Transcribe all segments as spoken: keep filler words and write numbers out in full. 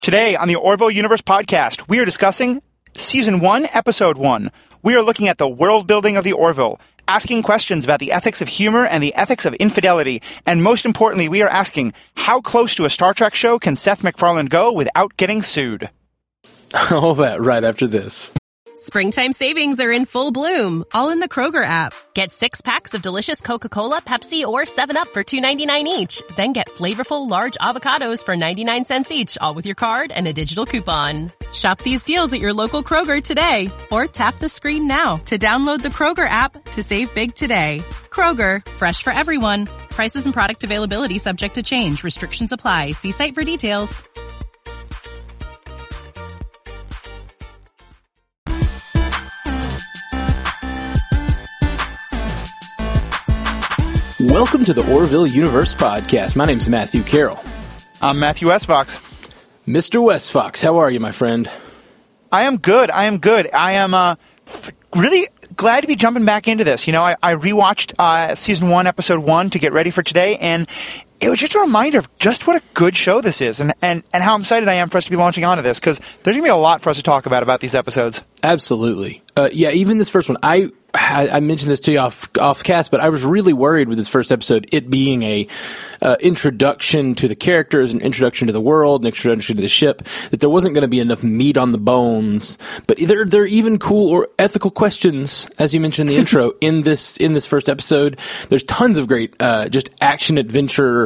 Today on the Orville Universe podcast, we are discussing Season one, Episode one. We are looking at the world building of the Orville, asking questions about the ethics of humor and the ethics of infidelity, and most importantly, we are asking, how close to a Star Trek show can Seth MacFarlane go without getting sued? All that right after this. Springtime savings are in full bloom, all in the Kroger app. Get six packs of delicious Coca-Cola, Pepsi, or seven up for two ninety-nine each. Then get flavorful large avocados for ninety-nine cents each, all with your card and a digital coupon. Shop these deals at your local Kroger today, or tap the screen now to download the Kroger app to save big today. Kroger, fresh for everyone. Prices and product availability subject to change. Restrictions apply. See site for details. Welcome to the Orville Universe podcast. My name's Matthew Carroll. I'm Matthew Westfox. Mister Westfox, how are you, my friend? I am good. I am good. I am uh, f- really glad to be jumping back into this. You know, I, I rewatched uh, Season one, Episode one to get ready for today, and it was just a reminder of just what a good show this is and, and, and how excited I am for us to be launching onto this, because there's going to be a lot for us to talk about about these episodes. Absolutely. Uh, yeah, even this first one, I... I mentioned this to you off off cast, but I was really worried with this first episode, it being a uh, introduction to the characters, an introduction to the world, an introduction to the ship, that there wasn't going to be enough meat on the bones. But there there are even cool or ethical questions, as you mentioned in the intro, in this in this first episode. There's tons of great uh, just action adventure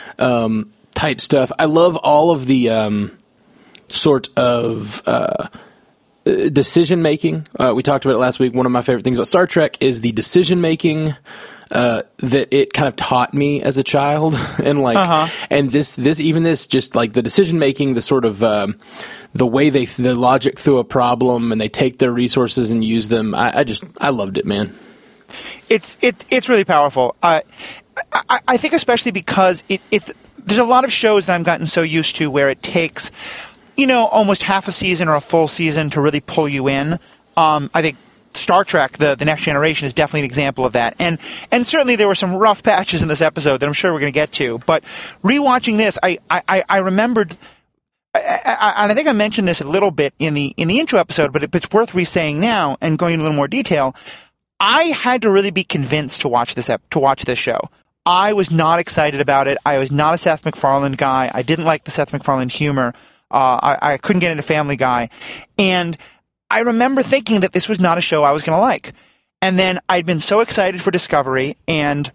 um, type stuff. I love all of the um, sort of. Uh, Decision making. Uh, we talked about it last week. One of my favorite things about Star Trek is the decision making uh, that it kind of taught me as a child, and like, uh-huh. and this, this, even this, just like the decision making, the sort of um, the way they, the logic through a problem, and they take their resources and use them. I, I just, I loved it, man. It's it, it's really powerful. Uh, I, I think especially because it, it's there's a lot of shows that I've gotten so used to where it takes, you know, almost half a season or a full season to really pull you in. Um, I think Star Trek, the, the Next Generation, is definitely an example of that. And and certainly there were some rough patches in this episode that I'm sure we're going to get to. But rewatching this, I, I, I remembered, I, I, and I think I mentioned this a little bit in the in the intro episode, but it, it's worth re-saying now and going into a little more detail. I had to really be convinced to watch this ep- to watch this show. I was not excited about it. I was not a Seth MacFarlane guy. I didn't like the Seth MacFarlane humor. Uh, I, I couldn't get into Family Guy. And I remember thinking that this was not a show I was going to like. And then I'd been so excited for Discovery, and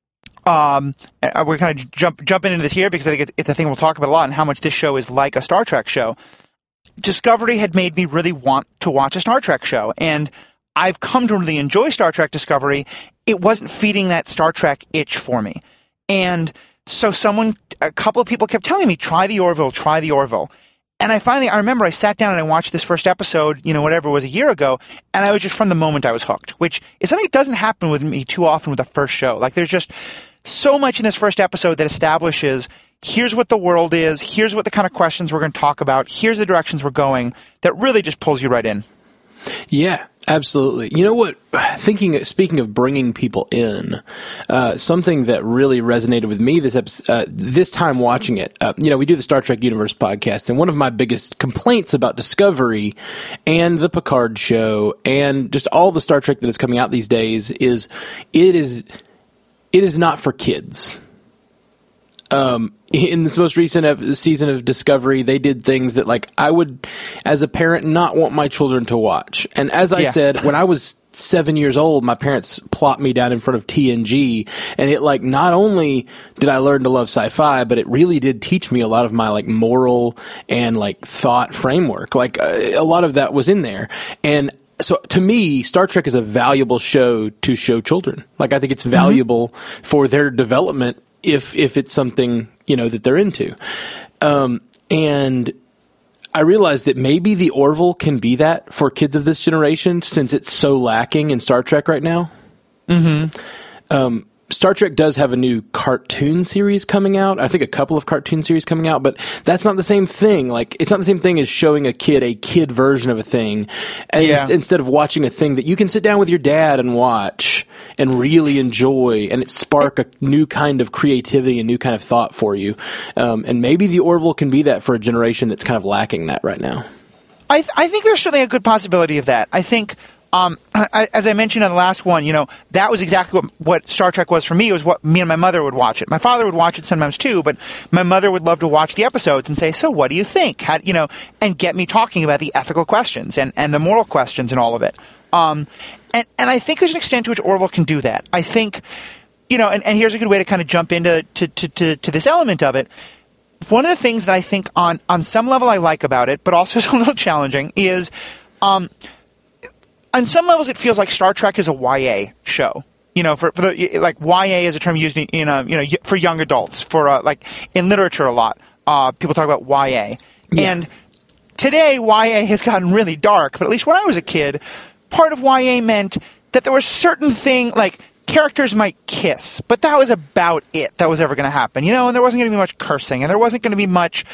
um, we're kind of jump, jumping into this here because I think it's, it's a thing we'll talk about a lot and how much this show is like a Star Trek show. Discovery had made me really want to watch a Star Trek show. And I've come to really enjoy Star Trek Discovery. It wasn't feeding that Star Trek itch for me. And so someone, a couple of people kept telling me, try the Orville, try the Orville. And I finally, I remember I sat down and I watched this first episode, you know, whatever it was, a year ago, and I was just, from the moment I was hooked, which is something that doesn't happen with me too often with the first show. Like, there's just so much in this first episode that establishes, here's what the world is, here's what the kind of questions we're going to talk about, here's the directions we're going, that really just pulls you right in. Yeah, absolutely. You know what? Thinking, speaking of bringing people in, uh, something that really resonated with me this episode, uh, this time watching it. Uh, you know, we do the Star Trek Universe podcast, and one of my biggest complaints about Discovery and the Picard show and just all the Star Trek that is coming out these days is it is it is not for kids. Um, in this most recent ep- season of Discovery, they did things that, like, I would, as a parent, not want my children to watch. And as I yeah. said, when I was seven years old, my parents plopped me down in front of T N G, and it, like, not only did I learn to love sci-fi, but it really did teach me a lot of my, like, moral and, like, thought framework. Like, uh, a lot of that was in there. And so to me, Star Trek is a valuable show to show children. Like, I think it's valuable mm-hmm. for their development if if it's something, you know, that they're into. Um, and I realized that maybe the Orville can be that for kids of this generation, since it's so lacking in Star Trek right now. Mm-hmm. Um, Star Trek does have a new cartoon series coming out. I think a couple of cartoon series coming out, but that's not the same thing. Like, it's not the same thing as showing a kid a kid version of a thing. And yeah. instead of watching a thing that you can sit down with your dad and watch and really enjoy, and it spark a new kind of creativity and new kind of thought for you. Um, and maybe the Orville can be that for a generation that's kind of lacking that right now. I, th- I think there's certainly a good possibility of that. I think, um, I, as I mentioned on the last one, you know, that was exactly what, what Star Trek was for me. It was what me and my mother would watch it. My father would watch it sometimes too, but my mother would love to watch the episodes and say, so what do you think? How, you know, and get me talking about the ethical questions and, and the moral questions and all of it. Um, and, and I think there's an extent to which Orville can do that. I think, you know, and, and here's a good way to kind of jump into to, to, to, to this element of it. One of the things that I think on, on some level I like about it, but also is a little challenging, is um, on some levels it feels like Star Trek is a Y A show. You know, for, for the like Y A is a term used in, in uh, you know for young adults. For uh, like in literature a lot, uh, people talk about Y A. Yeah. And today Y A has gotten really dark. But at least when I was a kid, part of Y A meant that there were certain things like characters might kiss, but that was about it that was ever going to happen, you know, and there wasn't going to be much cursing, and there wasn't going to be much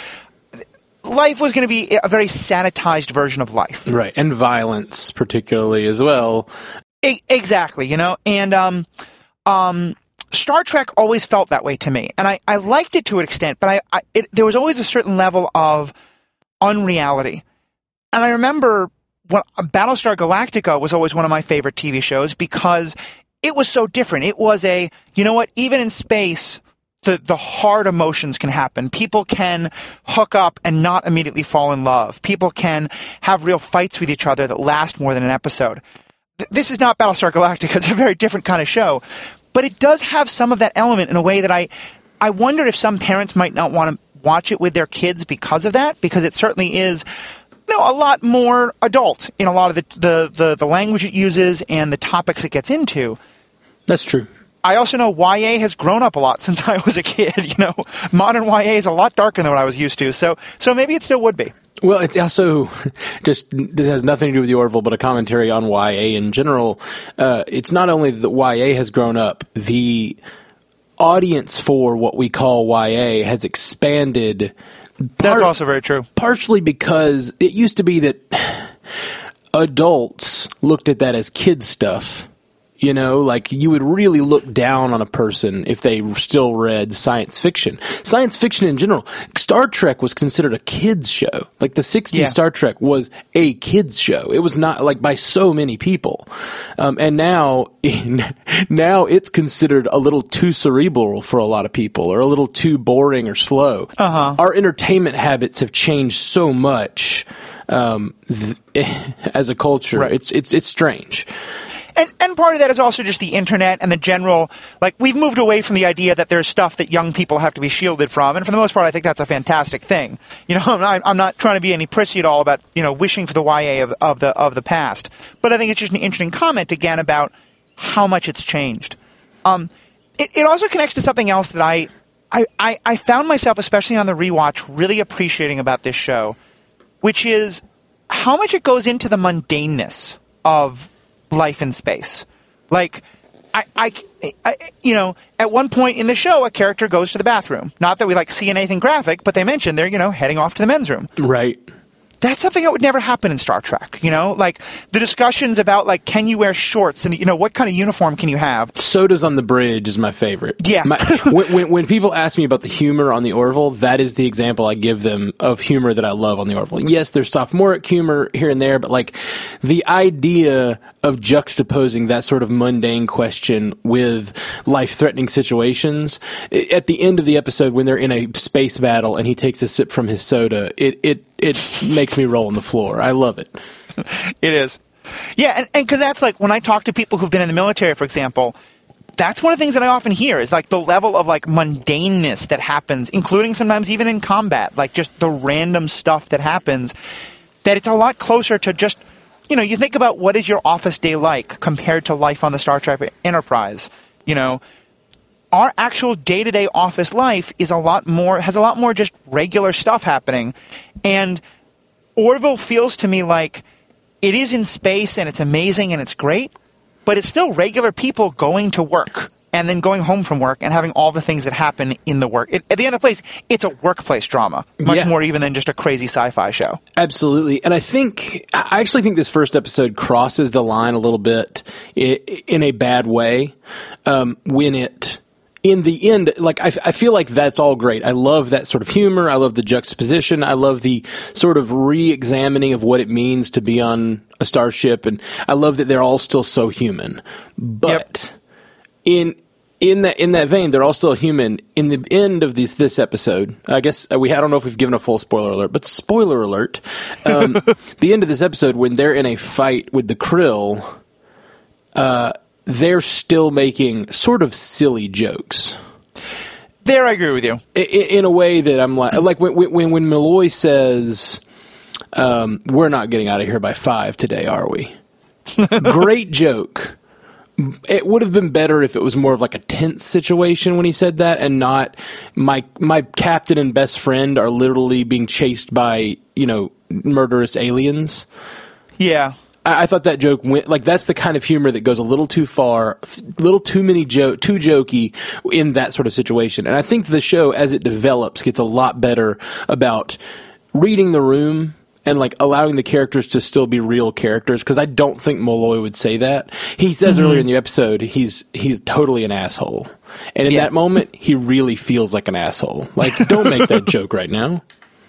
– life was going to be a very sanitized version of life. Right, and violence particularly as well. E- exactly, you know, and um, um, Star Trek always felt that way to me, and I, I liked it to an extent, but I, I it, there was always a certain level of unreality. And I remember when Battlestar Galactica was always one of my favorite T V shows because – it was so different. It was a, you know what, even in space, the, the hard emotions can happen. People can hook up and not immediately fall in love. People can have real fights with each other that last more than an episode. Th- this is not Battlestar Galactica. It's a very different kind of show. But it does have some of that element in a way that I, I wonder if some parents might not want to watch it with their kids because of that, because it certainly is you know, a lot more adult in a lot of the, the, the, the language it uses and the topics it gets into. That's true. I also know Y A has grown up a lot since I was a kid. You know, modern Y A is a lot darker than what I was used to. So, so maybe it still would be. Well, it's also just, this has nothing to do with the Orville, but a commentary on Y A in general. Uh, it's not only that Y A has grown up, the audience for what we call Y A has expanded. Part, That's also very true. Partially because it used to be that adults looked at that as kid stuff. You know, like you would really look down on a person if they still read science fiction. Science fiction in general. Star Trek was considered a kid's show. Like the sixties yeah. Star Trek was a kid's show. It was not like by so many people. Um, and now, in, now it's considered a little too cerebral for a lot of people or a little too boring or slow. Uh-huh. Our entertainment habits have changed so much um, th- as a culture. Right. It's, it's, it's strange. And, and part of that is also just the internet and the general, like, we've moved away from the idea that there's stuff that young people have to be shielded from. And for the most part, I think that's a fantastic thing. You know, I'm not, I'm not trying to be any prissy at all about, you know, wishing for the Y A of, of the, of the past. But I think it's just an interesting comment, again, about how much it's changed. Um, it, it also connects to something else that I, I, I, I found myself, especially on the rewatch, really appreciating about this show, which is how much it goes into the mundaneness of life in space. Like, I, I, I, you know, at one point in the show, a character goes to the bathroom. Not that we, like, see anything graphic, but they mention they're, you know, heading off to the men's room. Right. That's something that would never happen in Star Trek, you know? Like, the discussions about, like, can you wear shorts and, you know, what kind of uniform can you have? Sodas on the Bridge is my favorite. Yeah. My, when, when, when people ask me about the humor on the Orville, that is the example I give them of humor that I love on the Orville. Yes, there's sophomoric humor here and there, but, like, the idea of juxtaposing that sort of mundane question with life-threatening situations. At the end of the episode, when they're in a space battle and he takes a sip from his soda, it, it, it makes me roll on the floor. I love it. It is. Yeah, and because that's like, when I talk to people who've been in the military, for example, that's one of the things that I often hear is like the level of like mundaneness that happens, including sometimes even in combat, like just the random stuff that happens, that it's a lot closer to just, you know, you think about what is your office day like compared to life on the Star Trek Enterprise. You know, our actual day-to-day office life is a lot more, has a lot more just regular stuff happening. And Orville feels to me like it is in space and it's amazing and it's great, but it's still regular people going to work and then going home from work and having all the things that happen in the work. It, at the end of the place, it's a workplace drama, much Yeah. more even than just a crazy sci-fi show. Absolutely. And I think, I actually think this first episode crosses the line a little bit i- in a bad way um, when it, in the end, like, I, I feel like that's all great. I love that sort of humor. I love the juxtaposition. I love the sort of re-examining of what it means to be on a starship. And I love that they're all still so human. But in in that in that vein, they're all still human. In the end of this this episode, I guess uh, we I don't know if we've given a full spoiler alert, but spoiler alert. Um, the end of this episode, when they're in a fight with the Krill, uh, they're still making sort of silly jokes. There, I agree with you. In, in a way that I'm like, like when when when Malloy says, um, "We're not getting out of here by five today, are we?" Great joke. It would have been better if it was more of like a tense situation when he said that, and not my my captain and best friend are literally being chased by, you know, murderous aliens. Yeah. I, I thought that joke went like that's the kind of humor that goes a little too far, a little too many joke, too jokey in that sort of situation. And I think the show, as it develops, gets a lot better about reading the room and like allowing the characters to still be real characters, because I don't think Malloy would say that. He says mm-hmm. earlier in the episode he's he's totally an asshole, and in yeah. that moment he really feels like an asshole. Like, don't make that joke right now.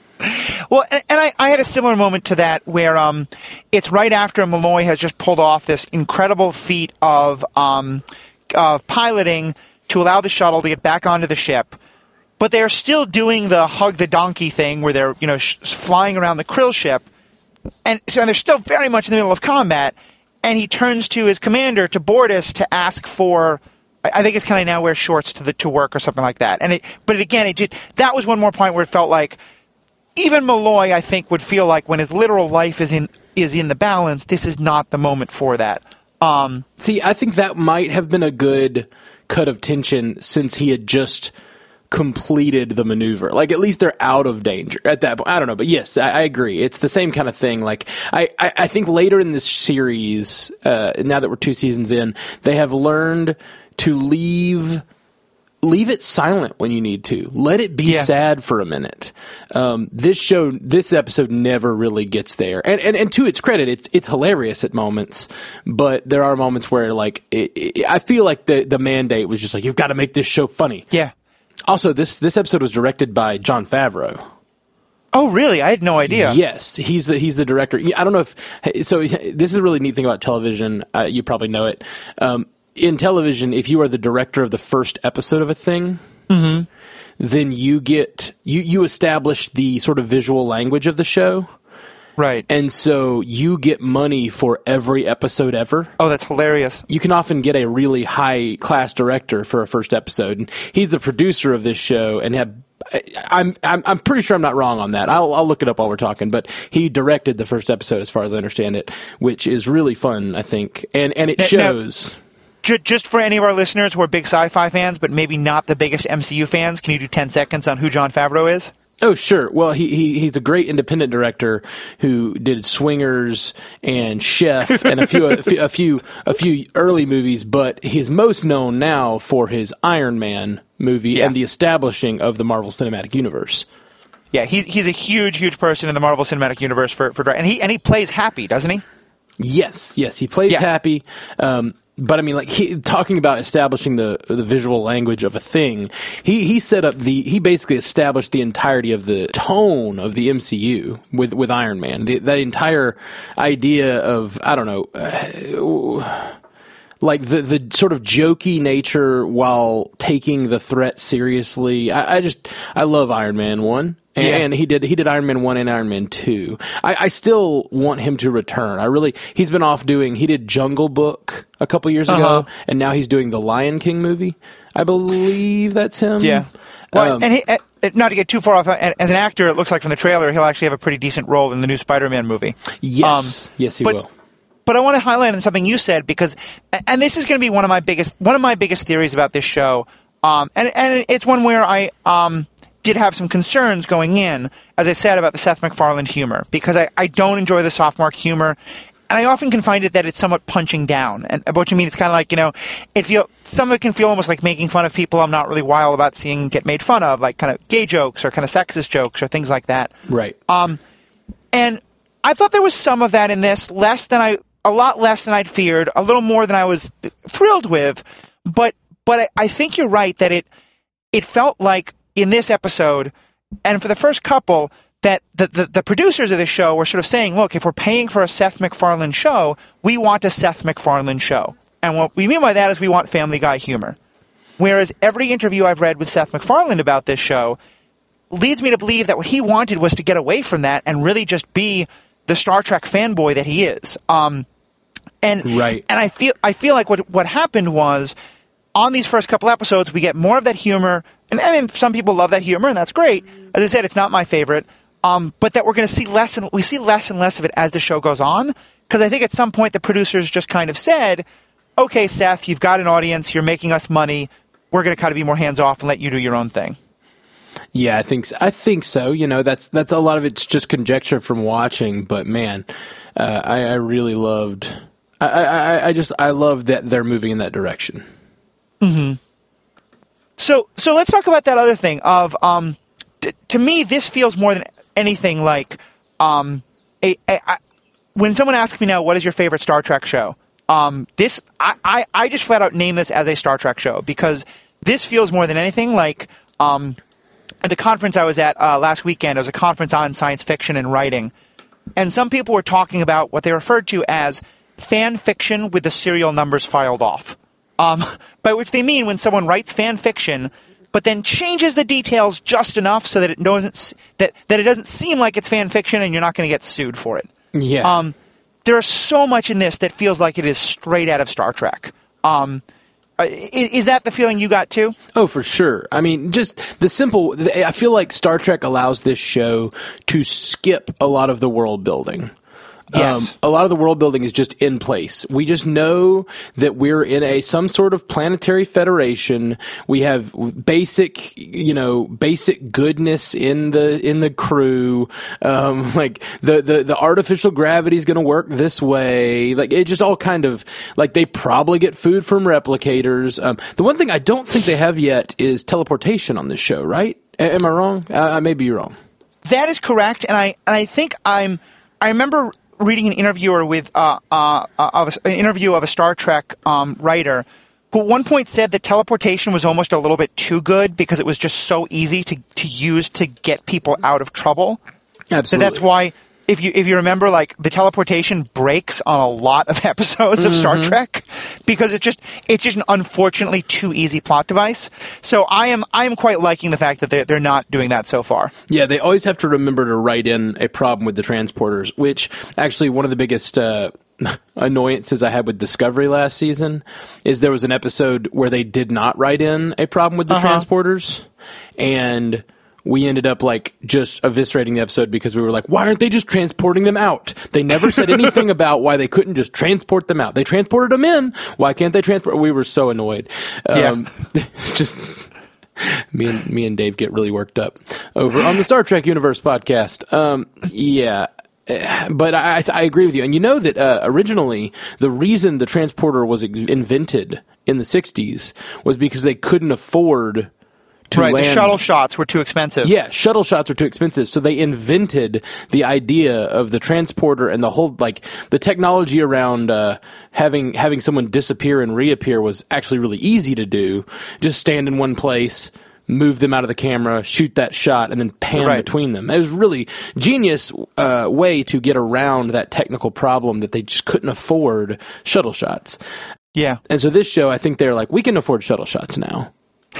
Well, and, and I, I had a similar moment to that where um, it's right after Malloy has just pulled off this incredible feat of um, of piloting to allow the shuttle to get back onto the ship. But they're still doing the hug the donkey thing where they're, you know, sh- flying around the Krill ship. And so they're still very much in the middle of combat. And he turns to his commander, to Bortus, to ask for, I think it's kind of now wear shorts to the to work or something like that. And it, but again, it did, that was one more point where it felt like even Malloy, I think, would feel like when his literal life is in is in the balance, this is not the moment for that. Um, See, I think that might have been a good cut of tension since he had just completed the maneuver. Like, at least they're out of danger at that point. I don't know, but yes, I, I agree. It's the same kind of thing. Like, I, I, I think later in this series, uh, now that we're two seasons in, they have learned to leave leave it silent when you need to. Let it be yeah. sad for a minute. Um, this show, this episode never really gets there. And, and, and to its credit, it's, it's hilarious at moments, but there are moments where, like, it, it, I feel like the, the mandate was just like, you've got to make this show funny. Yeah. Also, this, this episode was directed by Jon Favreau. Oh, really? I had no idea. Yes, he's the he's the director. I don't know if so. This is a really neat thing about television. Uh, you probably know it. Um, in television, if you are the director of the first episode of a thing, mm-hmm. then you get you you establish the sort of visual language of the show. Right. And so you get money for every episode ever. Oh, that's hilarious. You can often get a really high-class director for a first episode. And he's the producer of this show, and have, I'm, I'm I'm pretty sure I'm not wrong on that. I'll, I'll look it up while we're talking. But he directed the first episode, as far as I understand it, which is really fun, I think. And, and it now, shows... Now, just for any of our listeners who are big sci-fi fans, but maybe not the biggest M C U fans, can you do ten seconds on who Jon Favreau is? Oh, sure. Well, he, he he's a great independent director who did Swingers and Chef and a few a few a few, a few early movies, but he's most known now for his Iron Man movie yeah. and the establishing of the Marvel Cinematic Universe. Yeah, he's he's a huge, huge person in the Marvel Cinematic Universe for for and he and he plays Happy, doesn't he? Yes, yes, he plays yeah. Happy. Um, But I mean, like, he, talking about establishing the the visual language of a thing, he he set up the he basically established the entirety of the tone of the M C U with with Iron Man. The, that entire idea of I don't know, uh, like the the sort of jokey nature while taking the threat seriously. I, I just I love Iron Man one. And, yeah. and he did he did Iron Man one and Iron Man two. I, I still want him to return. I really he's been off doing he did Jungle Book a couple years uh-huh. ago, and now he's doing the Lion King movie. I believe that's him. Yeah. Well, um, and he, uh, not to get too far off, as an actor, it looks like from the trailer he'll actually have a pretty decent role in the new Spider-Man movie. Yes, um, yes, he but, will. But I want to highlight on something you said because, and this is going to be one of my biggest one of my biggest theories about this show, um, and and it's one where I um. did have some concerns going in, as I said, about the Seth MacFarlane humor, because I, I don't enjoy the sophomore humor. and I often can find it that it's somewhat punching down. And what you mean, it's kind of like, you know, it feel, some of it can feel almost like making fun of people I'm not really wild about seeing get made fun of, like kind of gay jokes or kind of sexist jokes or things like that. Right. Um, and I thought there was some of that in this, less than I, a lot less than I'd feared, a little more than I was thrilled with. But, but I, I think you're right that it, it felt like in this episode, and for the first couple, that the, the, the producers of this show were sort of saying, look, if we're paying for a Seth MacFarlane show, we want a Seth MacFarlane show. And what we mean by that is we want Family Guy humor. Whereas every interview I've read with Seth MacFarlane about this show leads me to believe that what he wanted was to get away from that and really just be the Star Trek fanboy that he is. Um, and right. and I feel I feel like what what happened was on these first couple episodes we get more of that humor, and I mean some people love that humor and that's great. As I said, it's not my favorite. Um, but that we're going to see less and we see less and less of it as the show goes on, because I think at some point the producers just kind of said, "Okay, Seth, you've got an audience, you're making us money. We're going to kind of be more hands off and let you do your own thing." Yeah, I think so. I think so. You know, that's that's a lot of it's just conjecture from watching. But man, uh, I, I really loved. I, I I just I love that they're moving in that direction. Mm-hmm. So so let's talk about that other thing of um. T- to me, this feels more than anything like um, a, a, a, when someone asks me now, what is your favorite Star Trek show? Um, this I, I, I just flat out name this as a Star Trek show, because this feels more than anything like um, at the conference I was at uh, last weekend. It was a conference on science fiction and writing, and some people were talking about what they referred to as fan fiction with the serial numbers filed off, um, by which they mean when someone writes fan fiction but then changes the details just enough so that it doesn't that, that it doesn't seem like it's fan fiction and you're not going to get sued for it. Yeah. Um, there's so much in this that feels like it is straight out of Star Trek. Um, is, is that the feeling you got too? Oh, for sure. I mean, just the simple. I feel like Star Trek allows this show to skip a lot of the world building. Yes. Um, a lot of the world building is just in place. We just know that we're in a some sort of planetary federation. We have basic, you know, basic goodness in the in the crew. Um, like the, the, the artificial gravity is going to work this way. Like it just all kind of like they probably get food from replicators. Um, the one thing I don't think they have yet is teleportation on this show, right? A- am I wrong? Uh, I may be wrong. That is correct, and I and I think I'm. I remember reading an interviewer with uh, uh, uh, of a, an interview of a Star Trek um, writer who at one point said that teleportation was almost a little bit too good because it was just so easy to, to use to get people out of trouble. Absolutely. So that's why, if you if you remember, like the teleportation breaks on a lot of episodes of mm-hmm. Star Trek because it's just it's just an unfortunately too easy plot device. So I am I am quite liking the fact that they're they're not doing that so far. Yeah, they always have to remember to write in a problem with the transporters, which actually one of the biggest uh, annoyances I had with Discovery last season is there was an episode where they did not write in a problem with the uh-huh. transporters, and we ended up like just eviscerating the episode because we were like, why aren't they just transporting them out? They never said anything about why they couldn't just transport them out. They transported them in. Why can't they transport? We were so annoyed. Um, yeah. It's just me and me and Dave get really worked up over on the Star Trek Universe podcast. Um, yeah. But I, I agree with you. And you know that uh, originally the reason the transporter was invented in the sixties was because they couldn't afford to right, land. The shuttle shots were too expensive. Yeah, shuttle shots were too expensive. So they invented the idea of the transporter and the whole, like, the technology around uh, having having someone disappear and reappear was actually really easy to do. Just stand in one place, move them out of the camera, shoot that shot, and then pan right. between them. It was really genius uh, way to get around that technical problem that they just couldn't afford shuttle shots. Yeah. And so this show, I think they're like, we can afford shuttle shots now.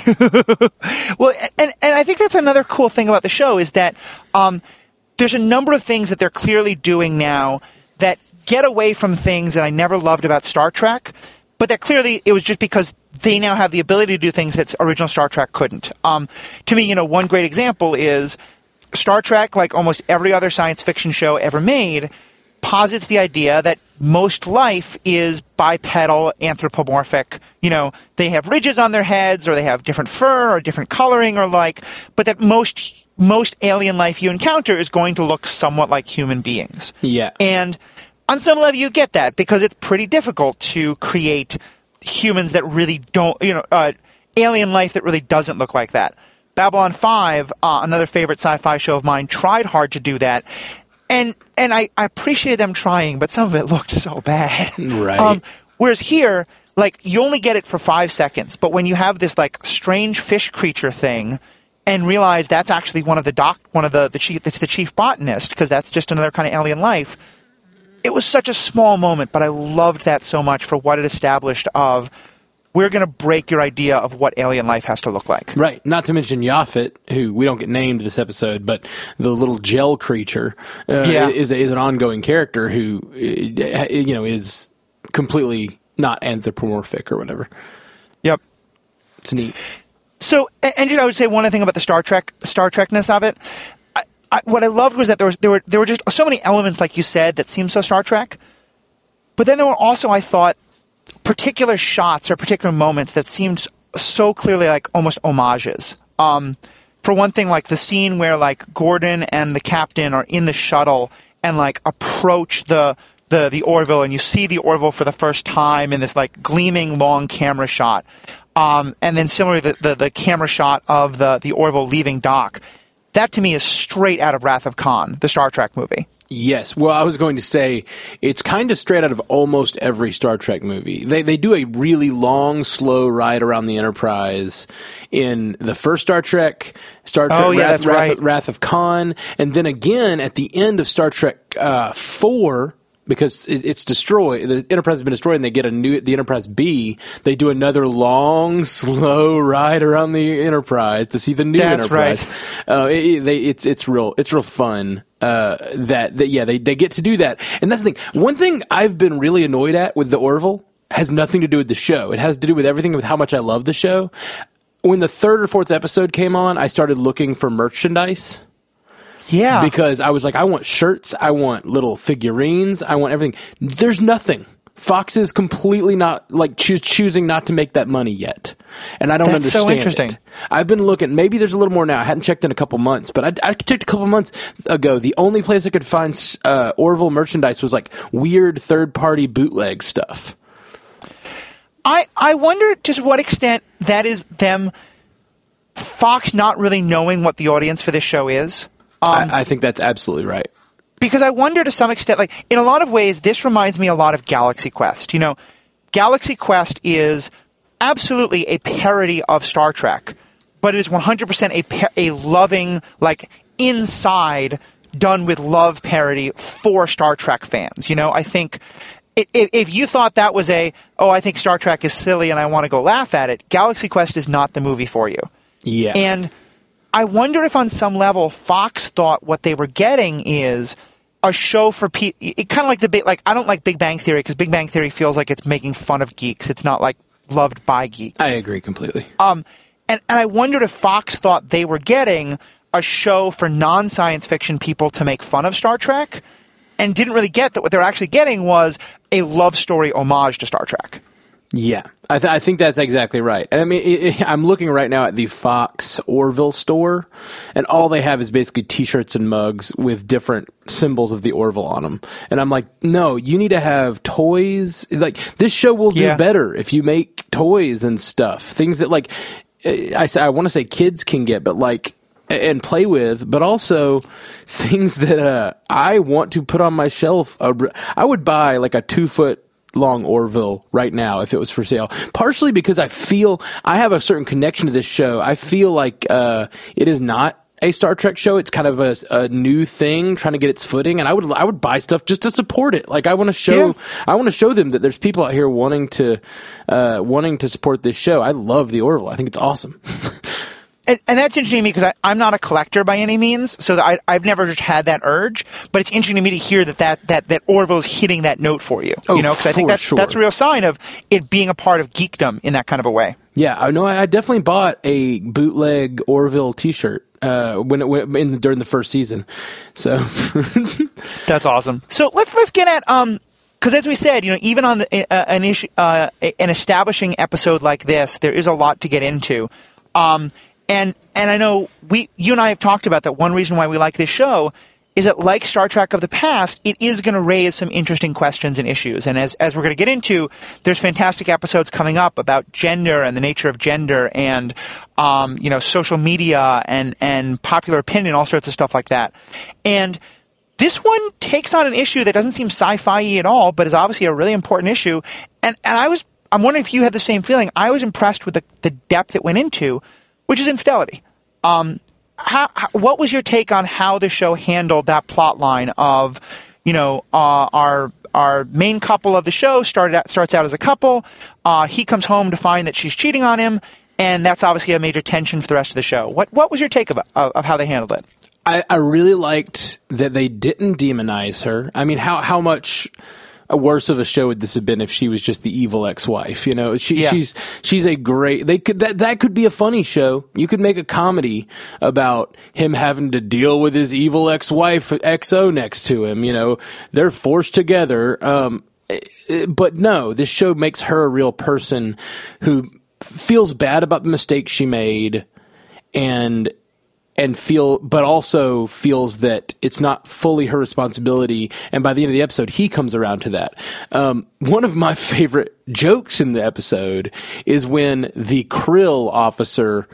Well, and, and I think that's another cool thing about the show is that um, there's a number of things that they're clearly doing now that get away from things that I never loved about Star Trek, but that clearly it was just because they now have the ability to do things that original Star Trek couldn't. Um, to me, you know, one great example is Star Trek, like almost every other science fiction show ever made, posits the idea that most life is bipedal, anthropomorphic. You know, they have ridges on their heads, or they have different fur, or different coloring, or like, but that most most alien life you encounter is going to look somewhat like human beings. Yeah. And on some level you get that because it's pretty difficult to create humans that really don't, you know, uh, alien life that really doesn't look like that. Babylon five, uh, another favorite sci-fi show of mine, tried hard to do that. And and I, I appreciated them trying, but some of it looked so bad. Right. Um, whereas here, like, you only get it for five seconds, but when you have this, like, strange fish creature thing and realize that's actually one of the doc, one of the, the chief, it's the chief botanist, because that's just another kind of alien life, it was such a small moment, but I loved that so much for what it established of, we're going to break your idea of what alien life has to look like. Right. Not to mention Yaphet, who we don't get named this episode, but the little gel creature uh, yeah. is, is an ongoing character who, uh, you know, is completely not anthropomorphic or whatever. Yep. It's neat. So, and you know, I would say one other thing about the Star Trek, Star Trekness of it. I, I, what I loved was that there was there were there were just so many elements, like you said, that seemed so Star Trek. But then there were also, I thought, particular shots or particular moments that seemed so clearly like almost homages. Um, for one thing, like the scene where like Gordon and the captain are in the shuttle and like approach the the the Orville, and you see the Orville for the first time in this like gleaming long camera shot. Um, and then similarly, the, the, the camera shot of the, the Orville leaving dock. That to me is straight out of Wrath of Khan, the Star Trek movie. Yes. Well, I was going to say it's kind of straight out of almost every Star Trek movie. They they do a really long, slow ride around the Enterprise in the first Star Trek, Star Trek oh, yeah, Wrath, that's Wrath, right. Wrath of Khan, and then again at the end of Star Trek uh, four. Because it's destroyed, the Enterprise has been destroyed, and they get a new, the Enterprise B. They do another long, slow ride around the Enterprise to see the new That's Enterprise. Right. Uh, it, they, it's it's real, it's real fun. Uh, that, that yeah, they they get to do that, and that's the thing. One thing I've been really annoyed at with the Orville has nothing to do with the show. It has to do with everything with how much I love the show. When the third or fourth episode came on, I started looking for merchandise. Yeah. Because I was like, I want shirts, I want little figurines, I want everything. There's nothing. Fox is completely not, like, choo- choosing not to make that money yet. And I don't That's understand so interesting. it. I've been looking, maybe there's a little more now. I hadn't checked in a couple months, but I, I checked a couple months ago. The only place I could find uh, Orville merchandise was, like, weird third-party bootleg stuff. I, I wonder to what extent that is them, Fox not really knowing what the audience for this show is. Um, I, I think that's absolutely right. Because I wonder to some extent, like, in a lot of ways, this reminds me a lot of Galaxy Quest. You know, Galaxy Quest is absolutely a parody of Star Trek, but it is one hundred percent a, par- a loving, like, inside, done with love parody for Star Trek fans. You know, I think if, if you thought that was a, oh, I think Star Trek is silly and I want to go laugh at it, Galaxy Quest is not the movie for you. Yeah. And I wonder if on some level Fox thought what they were getting is a show for people. It kind of like the big, like, I don't like Big Bang Theory because Big Bang Theory feels like it's making fun of geeks. It's not like loved by geeks. I agree completely. Um, and, and I wondered if Fox thought they were getting a show for non-science fiction people to make fun of Star Trek and didn't really get that what they're actually getting was a love story homage to Star Trek. Yeah, I, th- I think that's exactly right. And I mean, it, it, I'm looking right now at the Fox Orville store, and all they have is basically T-shirts and mugs with different symbols of the Orville on them. And I'm like, no, you need to have toys. Like, this show will do Yeah. better if you make toys and stuff. Things that, like, I, I want to say kids can get, but like, and play with, but also things that uh, I want to put on my shelf. I would buy like a two foot long Orville right now if it was for sale. Partially because I feel I have a certain connection to this show. I feel like uh, it is not a Star Trek show. It's kind of a, a new thing trying to get its footing, and I would I would buy stuff just to support it. Like I want to show Yeah. I want to show them that there's people out here wanting to uh, wanting to support this show. I love the Orville. I think it's awesome. And, and that's interesting to me because I'm not a collector by any means, so that I, I've never just had that urge. But it's interesting to me to hear that that, that, that Orville is hitting that note for you. Oh, you know, because I think for that's sure. that's a real sign of it being a part of geekdom in that kind of a way. Yeah, I know. I definitely bought a bootleg Orville T-shirt uh, when it went in during the first season. So That's awesome. So let's let's get at um because as we said, you know, even on the, uh, an issue, uh, an establishing episode like this, there is a lot to get into. Um, and and I know we you and I have talked about that. One reason why we like this show is that, like Star Trek of the past, it is going to raise some interesting questions and issues. And as as we're going to get into, there's fantastic episodes coming up about gender and the nature of gender and, um, you know, social media and, and popular opinion, all sorts of stuff like that. And this one takes on an issue that doesn't seem sci-fi-y at all, but is obviously a really important issue. And and I was, I'm wondering if you had the same feeling. I was impressed with the, the depth it went into, which is infidelity. Um, How, how, what was your take on how the show handled that plot line of, you know, uh, our our main couple of the show started out, starts out as a couple. Uh, he comes home to find that she's cheating on him, and that's obviously a major tension for the rest of the show. What what was your take of of, of how they handled it? I, I really liked that they didn't demonize her. I mean, how how much worse of a show would this have been if she was just the evil ex-wife? You know, she, yeah. she's she's a great. They could that that could be a funny show. You could make a comedy about him having to deal with his evil ex-wife X O next to him. You know, they're forced together. Um, but no, this show makes her a real person who feels bad about the mistakes she made, and. And feel, but also feels that it's not fully her responsibility. And by the end of the episode, he comes around to that. Um, one of my favorite jokes in the episode is when the Krill officer,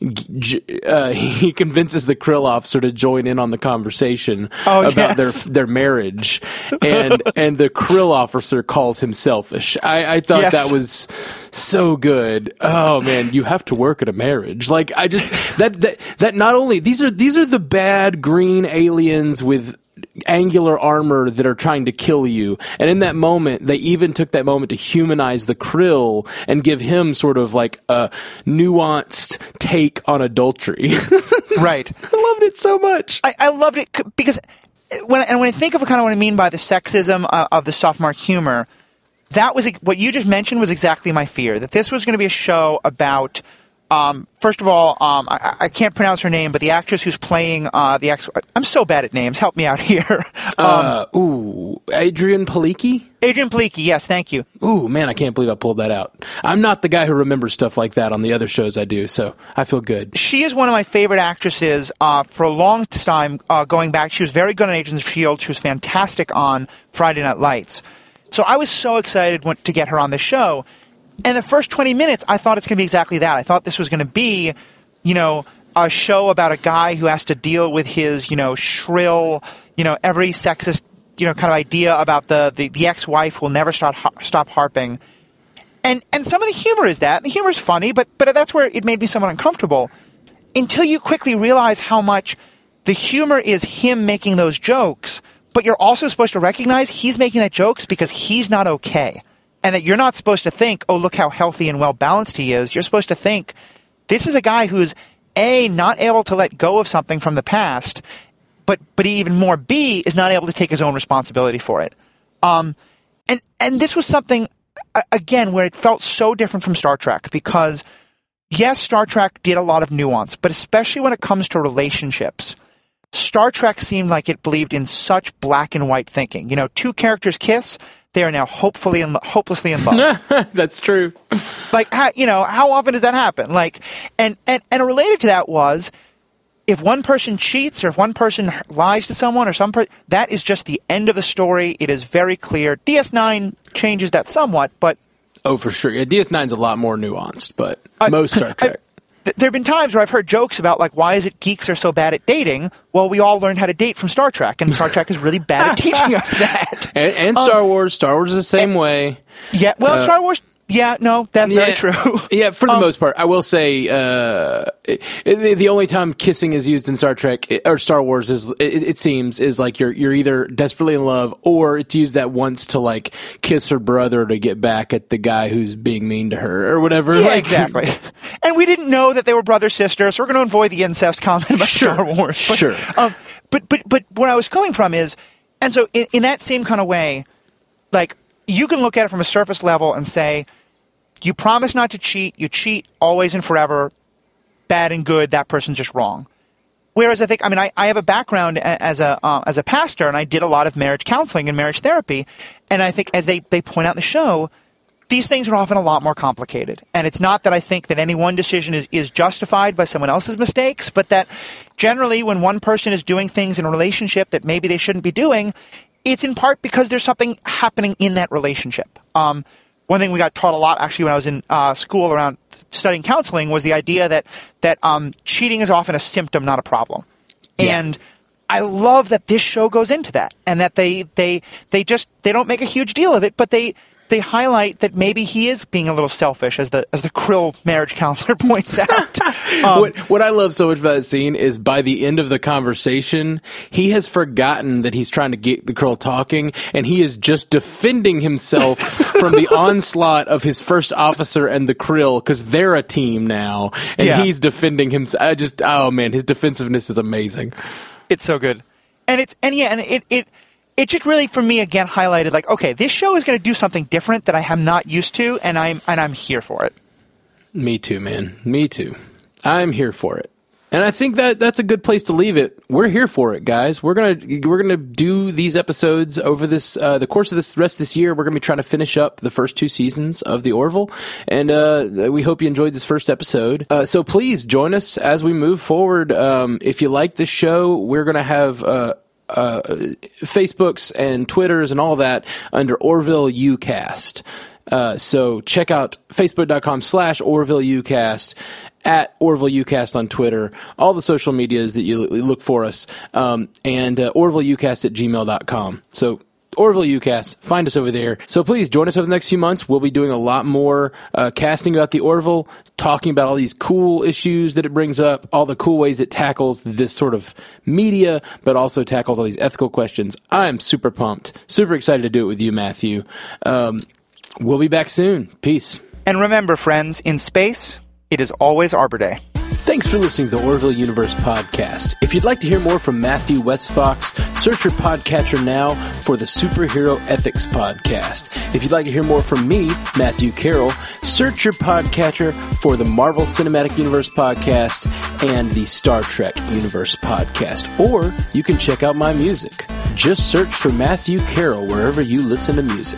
uh, he convinces the Krill officer to join in on the conversation oh, about yes. their their marriage, and and the Krill officer calls him selfish. I, I thought yes. that was so good. Oh man, you have to work at a marriage. Like I just that that that not only these are these are the bad green aliens with angular armor that are trying to kill you, and in that moment they even took that moment to humanize the Krill and give him sort of like a nuanced take on adultery. Right. I loved it so much. I, I loved it because when and when I think of kind of what I mean by the sexism uh, of the sophomore humor, that was what you just mentioned was exactly my fear, that this was going to be a show about Um, first of all, um, I, I can't pronounce her name, but the actress who's playing uh, the ex. I'm so bad at names. Help me out here. um, uh, ooh, Adrian Palicki? Adrian Palicki, yes, thank you. Ooh, man, I can't believe I pulled that out. I'm not the guy who remembers stuff like that on the other shows I do, so I feel good. She is one of my favorite actresses uh, for a long time uh, going back. She was very good on Agents of S H I E L D. She was fantastic on Friday Night Lights. So I was so excited to get her on the show. And the first twenty minutes, I thought it's going to be exactly that. I thought this was going to be, you know, a show about a guy who has to deal with his, you know, shrill, you know, every sexist, you know, kind of idea about the, the, the ex-wife will never stop stop harping. And and some of the humor is that. The humor is funny, but but that's where it made me somewhat uncomfortable. Until you quickly realize how much the humor is him making those jokes, but you're also supposed to recognize he's making that jokes because he's not okay. And that you're not supposed to think, oh, look how healthy and well-balanced he is. You're supposed to think, this is a guy who's, A, not able to let go of something from the past, but but even more, B, is not able to take his own responsibility for it. Um, and, and this was something, again, where it felt so different from Star Trek because, yes, Star Trek did a lot of nuance, but especially when it comes to relationships, Star Trek seemed like it believed in such black and white thinking. You know, two characters kiss, they are now hopefully in, hopelessly in love. That's true. Like, how, you know, how often does that happen? Like, and, and, and related to that was, if one person cheats or if one person lies to someone or some per- that is just the end of the story. It is very clear. D S nine changes that somewhat, but oh, for sure. Yeah, D S nine's a lot more nuanced, but I, most Star Trek. I, there have been times where I've heard jokes about, like, why is it geeks are so bad at dating? Well, we all learned how to date from Star Trek, and Star Trek is really bad at teaching us that. And, and Star um, Wars. Star Wars is the same and, way. Yeah, well, uh, Star Wars... Yeah, no, that's yeah, very true. Yeah, for the um, most part. I will say uh, it, it, the only time kissing is used in Star Trek or Star Wars is it, it seems is like you're you're either desperately in love or it's used that once to like kiss her brother to get back at the guy who's being mean to her or whatever. Yeah, like, exactly. And we didn't know that they were brother sisters, so we're going to avoid the incest comment about sure, Star Wars. But, sure. Um, but but but where I was coming from is, and so in, in that same kind of way, like you can look at it from a surface level and say, you promise not to cheat, you cheat always and forever, bad and good, that person's just wrong. Whereas I think, I mean, I, I have a background as a uh, as a pastor, and I did a lot of marriage counseling and marriage therapy, and I think as they, they point out in the show, these things are often a lot more complicated. And it's not that I think that any one decision is, is justified by someone else's mistakes, but that generally when one person is doing things in a relationship that maybe they shouldn't be doing, it's in part because there's something happening in that relationship. Um, one thing we got taught a lot actually when I was in uh, school around studying counseling was the idea that, that um, cheating is often a symptom, not a problem. Yeah. And I love that this show goes into that, and that they, they, they just, they don't make a huge deal of it, but they, they highlight that maybe he is being a little selfish, as the, as the Krill marriage counselor points out. um, what, what I love so much about that scene is by the end of the conversation, he has forgotten that he's trying to get the Krill talking, and he is just defending himself from the onslaught of his first officer and the Krill, because they're a team now, and yeah. he's defending himself. I just, oh man, his defensiveness is amazing. It's so good. And it's, and yeah, and it, it, it just really, for me, again, highlighted like, okay, this show is going to do something different that I am not used to, and I'm, and I'm here for it. Me too, man. Me too. I'm here for it. And I think that that's a good place to leave it. We're here for it, guys. We're gonna we're gonna do these episodes over this uh, the course of this rest of this year. We're gonna be trying to finish up the first two seasons of The Orville, and uh, we hope you enjoyed this first episode. Uh, so please join us as we move forward. Um, if you like the show, we're gonna have uh, uh, Facebooks and Twitters and all that under Orville Ucast. Uh, so check out facebook.com slash Orville Ucast, at Orville Ucast on Twitter, all the social medias that you look for us, um, and uh, Orville Ucast at gmail dot com. So Orville Ucast, find us over there. So please join us over the next few months. We'll be doing a lot more uh, casting about the Orville, talking about all these cool issues that it brings up, all the cool ways it tackles this sort of media, but also tackles all these ethical questions. I'm super pumped, super excited to do it with you, Matthew. Um, we'll be back soon. Peace. And remember, friends, in space, it is always Arbor Day. Thanks for listening to the Orville Universe podcast. If you'd like to hear more from Matthew Westfox, search your podcatcher now for the Superhero Ethics Podcast. If you'd like to hear more from me, Matthew Carroll, search your podcatcher for the Marvel Cinematic Universe podcast and the Star Trek Universe podcast. Or you can check out my music. Just search for Matthew Carroll wherever you listen to music.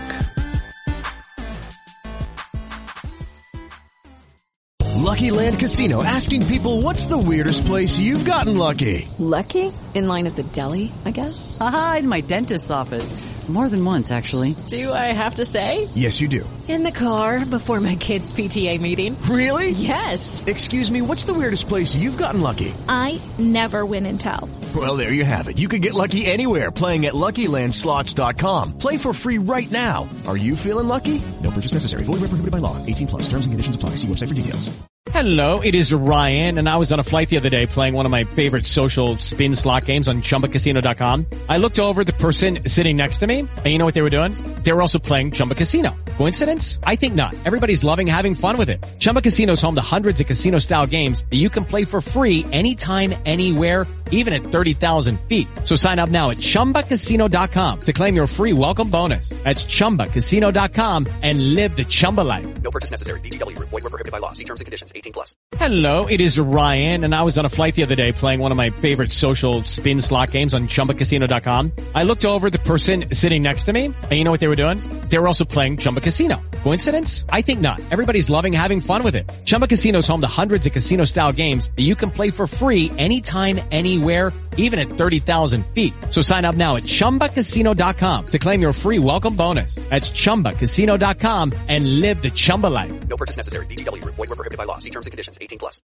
Lucky Land Casino, asking people, what's the weirdest place you've gotten lucky? Lucky? In line at the deli, I guess? Aha, in my dentist's office. More than once, actually. Do I have to say? Yes, you do. In the car before my kids' P T A meeting. Really? Yes. Excuse me, what's the weirdest place you've gotten lucky? I never win and tell. Well, there you have it. You can get lucky anywhere, playing at Lucky Land Slots dot com. Play for free right now. Are you feeling lucky? No purchase necessary. Void where prohibited by law. eighteen plus. Terms and conditions apply. See website for details. Hello, it is Ryan, and I was on a flight the other day playing one of my favorite social spin slot games on Chumba Casino dot com. I looked over at the person sitting next to me, and you know what they were doing? They were also playing Chumba Casino. Coincidence? I think not. Everybody's loving having fun with it. Chumba Casino is home to hundreds of casino-style games that you can play for free anytime, anywhere, even at thirty thousand feet. So sign up now at Chumba Casino dot com to claim your free welcome bonus. That's Chumba Casino dot com and live the Chumba life. No purchase necessary. V G W. Void where prohibited by law. See terms and conditions. eighteen plus. Hello, it is Ryan, and I was on a flight the other day playing one of my favorite social spin slot games on Chumba Casino dot com. I looked over at the person sitting next to me, and you know what they were doing? They were also playing Chumba Casino. Coincidence? I think not. Everybody's loving having fun with it. Chumba Casino is home to hundreds of casino-style games that you can play for free anytime, anywhere, even at thirty thousand feet. So sign up now at Chumba Casino dot com to claim your free welcome bonus. That's Chumba Casino dot com and live the Chumba life. No purchase necessary. V G W. Void where prohibited by law. See terms and conditions. eighteen plus.